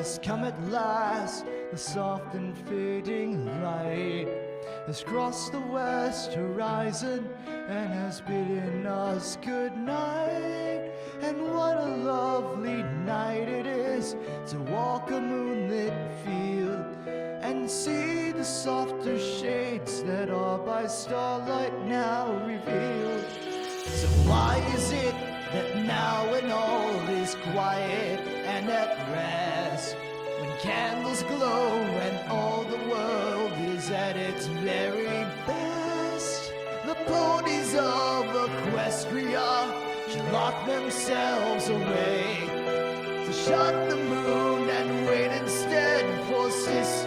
has come at last, the soft and fading light has crossed the west horizon and has bidden us good night. And what a lovely night it is to walk a moonlit field and see the softer shades that are by starlight now revealed. So why is it that now when all is quiet and at rest, when candles glow and all the world is at its very best, the ponies of Equestria should lock themselves away to shut the moon and wait instead for sister